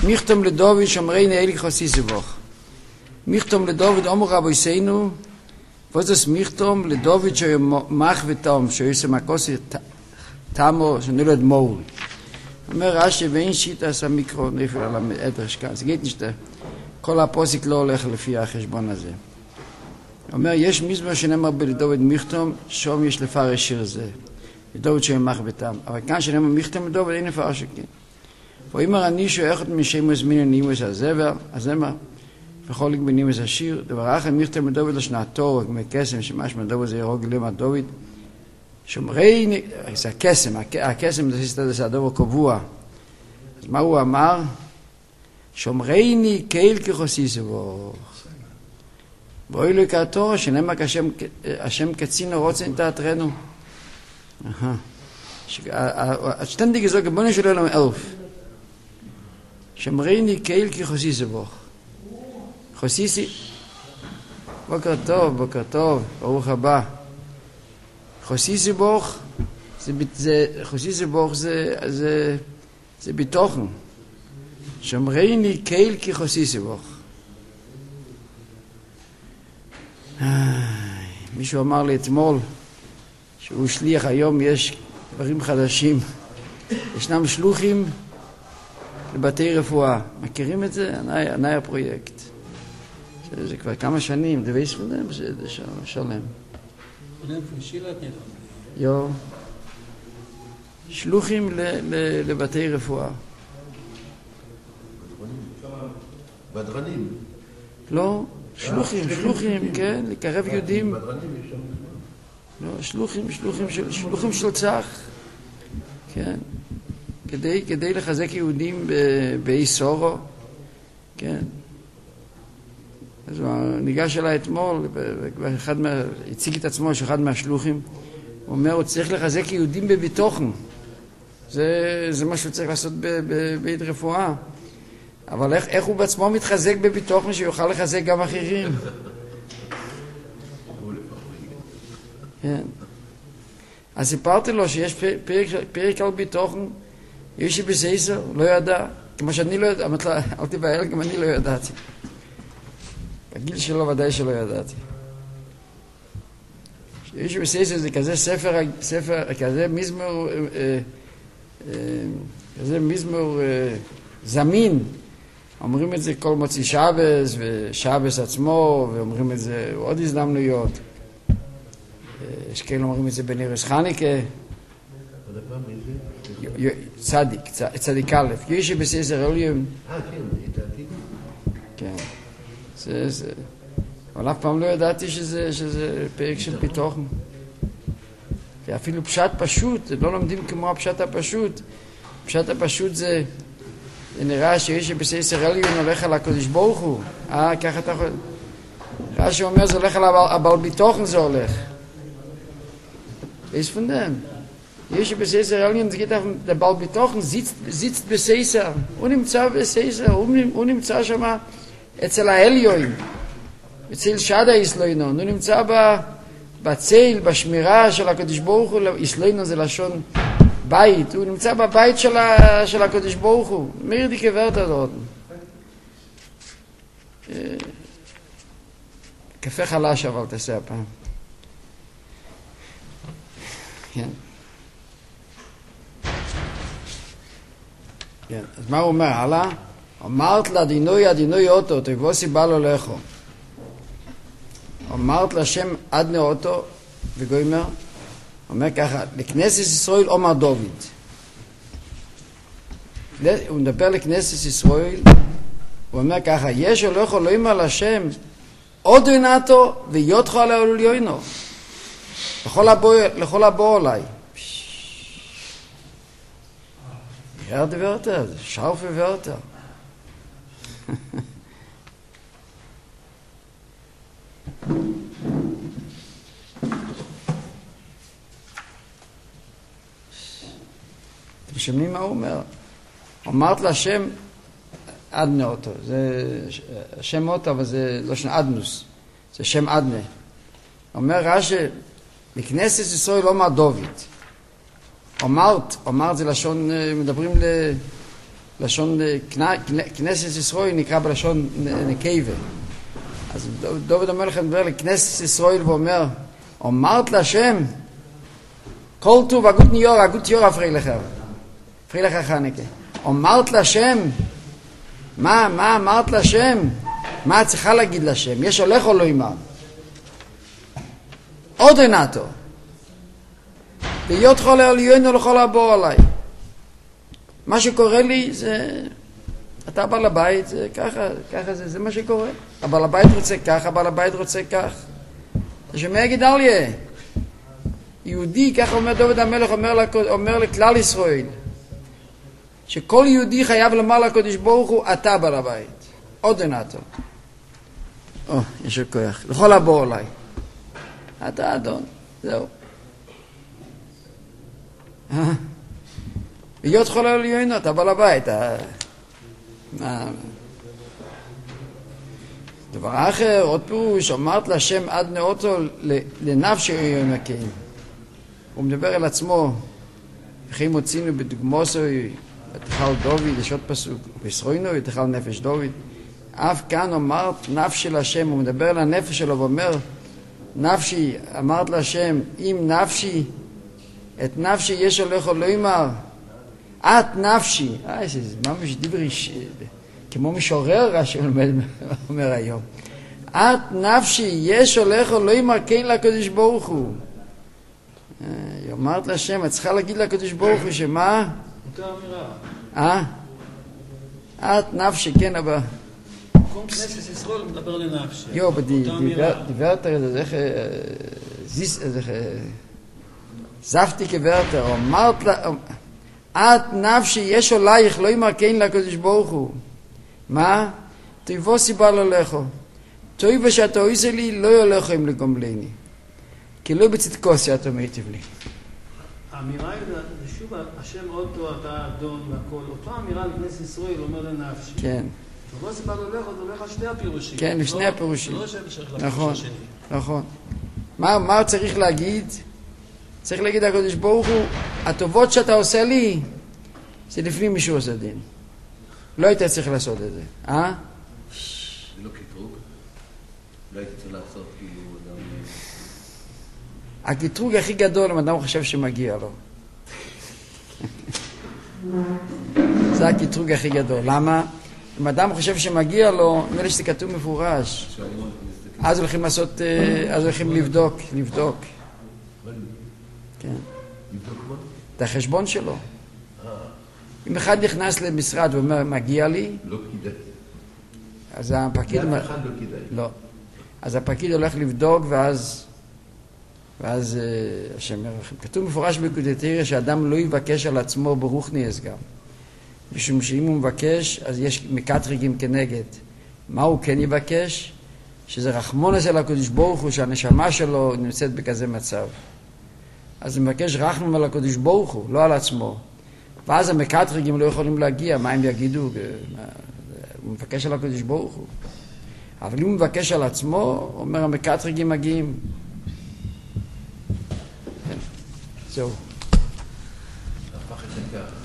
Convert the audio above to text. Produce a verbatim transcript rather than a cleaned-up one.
מיכתום לדוד שומרי נאלי חסיס ובוך. מיכתום לדוד אומר רבו סיינו, וזה מיכתום לדוד שמח וטום, שיעשה מקוסי תמו, שנולד מול. אומר רש"י ואין שיטה עשה מיקרו נפל על העדר שכאן. זה geht nicht, כל הפוסק לא הולך לפי החשבון הזה. אומר, יש מזמור שנאמר בלדוד מיכתום, שום יש לפרש שיר זה. לדוד שמח וטום. אבל כאן שנאמר מיכתום לדוד אין לפרש שכן. ואומר אני שואחת משם מזמין נימוס הזבר, הזמר, וחולק בנימוס השיר, דבר אחר מיכתום לדוד לשנתו, מקסם שמשמע דוד זה ירוג למה דוד, שומרי, זה הקסם, הקסם זה הדבר קבוע. אז מה הוא אמר? שומרני קהיל כחוסיס ובוך. ואוי לו כתור, שנאמר השם קצין רוצן תעטרנו. השתנדיק זו גבוני שלו אלום אלף. שומרני קהיל כחוסיס ובוך. חוסיסי, בוקר טוב, בוקר טוב, ברוך הבא. חוסיס ובוך, חוסיס ובוך זה, זה, זה ביטוחן. שומרני קהיל כחוסיס ובוך. מישהו אמר לי אתמול שהוא שליח, היום יש דברים חדשים. ישנם שלוחים לבתי רפואה. מכירים את זה? ענאי הפרויקט. זה כבר כמה שנים, דבי ספודם, זה שלם. יו. שלוחים לבתי רפואה. בדרנים. לא, שלוחים, שלוחים, כן, לקרב יהודים. לא, שלוחים, שלוחים של, שלוחים של צח. כן. כדי, כדי לחזק יהודים באי סורו. כן. אז הוא ניגש אליי אתמול, ואחד מה, הציג את עצמו שאחד מהשלוחים, הוא אומר, הוא צריך לחזק יהודים בביטוחן. זה, זה מה שהוא צריך לעשות בבית רפואה. אבל איך, איך הוא בעצמו מתחזק בביטוחן שיוכל לחזק גם אחרים? כן. אז סיפרתי לו שיש פרק, פרק על ביטוחן, יש בסייסר, לא ידע. כמו שאני לא ידע, אמרתי לה, אל תבהל, גם אני לא ידעתי. בגיל שלו ודאי שלא ידעתי. יש בסייסר זה כזה ספר, ספר, כזה מזמור, אה, אה, כזה מזמור אה, זמין. אומרים את זה כל מוצאי שבס ושבס עצמו, ואומרים את זה עוד הזדמנויות. יש כאלה אומרים את זה בנרס חניקה. צדיק, צדיק א', יש בסייסר אליום. אה, כן, ידעתי. כן. זה, זה. אבל אף פעם לא ידעתי שזה, שזה פרק של פיתוחן. ואפילו פשט פשוט, לא לומדים כמו הפשט הפשוט. פשט הפשוט זה, זה נראה שיש בסייסר אליון הולך על הקודש ברוך הוא. אה, ככה אתה יכול... נראה שאומר זה הולך על הבעל ביטוחן זה הולך. איזה פונדם? יש בסייסר אליון, זה גיטה, הבעל ביטוחן זיצט בסייסר. הוא נמצא בסייסר, הוא נמצא שם אצל האליון. אצל שדה איסלוינו. הוא נמצא בצל, בשמירה של הקודש ברוך הוא. איסלוינו זה לשון בית. הוא נמצא בבית של, ה, של הקודש ברוך הוא. מיר די כברת הזאת. קפה חלש אבל תעשה הפעם. כן. כן. אז מה הוא אומר? הלאה? אמרת לה דינוי הדינוי אוטו, תבוסי בא לו לכו. אמרת לשם עדנה אוטו, וגוימר, אומר ככה, לכנסת ישראל אומר דוד. הוא מדבר לכנסת ישראל, הוא אומר ככה, יש הולך אלוהים על השם, עוד עינתו ויותך על העליונו. לכל הבוא עליי. ירד ורטר, שרף ורטר. אתם שומעים מה הוא אומר? אמרת להשם עדנה אותו, זה שם אותו אבל זה לא שם עדנוס, זה שם עדנה. אומר רש"י, לכנסת ישראל לא אמר דוד. אמרת, אמרת זה לשון, מדברים לשון כנסת ישראל נקרא בלשון נקבה. אז דוד המלך מדבר לכנסת ישראל ואומר, אמרת להשם, כל טוב הגות ניור, הגות יור אפרי לך, אפרי לך חנקה. אמרת להשם, מה, מה אמרת להשם? מה את צריכה להגיד להשם? יש הולך או לא אמר? עוד עינתו. להיות חולה עליון או לכל הבוא עליי. מה שקורה לי זה, אתה בא לבית, זה ככה, ככה זה, זה מה שקורה. הבעל הבית רוצה כך, הבעל הבית רוצה כך. אתה שומע גדליה? יהודי, ככה אומר דוד המלך, אומר, אומר לכלל ישראל, שכל יהודי חייב לומר לקדוש ברוך הוא, אתה בעל הבית. עוד עינתו. או, יש עוד כוח. לכל הבוא עליי. אתה אדון, זהו. להיות חולה עליון, אתה בעל הבית. דבר אחר, עוד פירוש, אמרת להשם עד נאותו לנפשי יונקים. הוא מדבר על עצמו, וכי מוצינו בדוגמוסו, ותחל דוד, יש עוד פסוק, וישרוינו, ותחל נפש דוד. אף כאן אמרת נפשי להשם, הוא מדבר על הנפש שלו ואומר, נפשי, אמרת להשם, אם נפשי, את נפשי יש הולך או לא אמר, את נפשי, אה, זה ממש דיברי, כמו משורר רש"י אומר היום, את נפשי יש הולך או לא אמר, כן לקדוש ברוך הוא. היא אומרת להשם, את צריכה להגיד לקדוש ברוך הוא שמה? אותה אמירה. אה? את נפשי, כן, אבל... מקום כנסת ישראל מדבר לנפשי. יו, דיברתר, זה איך... זיס... זפתי כברתר, אמרת לה... את נפשי יש עולייך, לא אמר כן לקדוש ברוך הוא. מה? תבוא סיבה ללכו. תוי ושאתה עושה לי, לא יולכו אם לגומלני. כי לא בצדקו שאתה מיטיב לי. האמירה היא, זה שוב, השם אותו, אתה אדון והכל. אותה אמירה לכנסת ישראל אומר לנפשי. כן. תבוא סיבה ללכו, זה הולך על שני הפירושים. כן, לשני הפירושים. זה לא שהם שייך לפירוש נכון, השני. נכון. מה, מה צריך להגיד? צריך להגיד לקדוש ברוך הוא, הטובות שאתה עושה לי, זה לפנים מישהו עושה דין. לא היית צריך לעשות את זה. אה? זה לא קטרוג? לא היית צריך לעשות כאילו אדם... הקטרוג הכי גדול, אם אדם חושב שמגיע לו. זה הקטרוג הכי גדול. למה? אם אדם חושב שמגיע לו, נראה שזה כתוב מפורש. אז הולכים לעשות, אז הולכים לבדוק, לבדוק. כן. לבדוק מה? את החשבון שלו. אם אחד נכנס למשרד ואומר, מגיע לי, לא כדאי. אז הפקיד... לאף אחד לא כדאי. לא. אז הפקיד הולך לבדוק, ואז... ואז השם ירחם. כתוב מפורש בקודתרא שאדם לא יבקש על עצמו ברוך נס גם. משום שאם הוא מבקש, אז יש מקטרגים כנגד. מה הוא כן יבקש? שזה רחמונס אל הקדוש ברוך הוא, שהנשמה שלו נמצאת בכזה מצב. אז הוא מבקש רחמון על הקדוש ברוך הוא, לא על עצמו. ואז המקטרגים לא יכולים להגיע, מה הם יגידו? הוא מבקש על הקדוש ברוך הוא. אבל אם הוא מבקש על עצמו, אומר המקטרגים מגיעים. זהו. הפך את זה כך.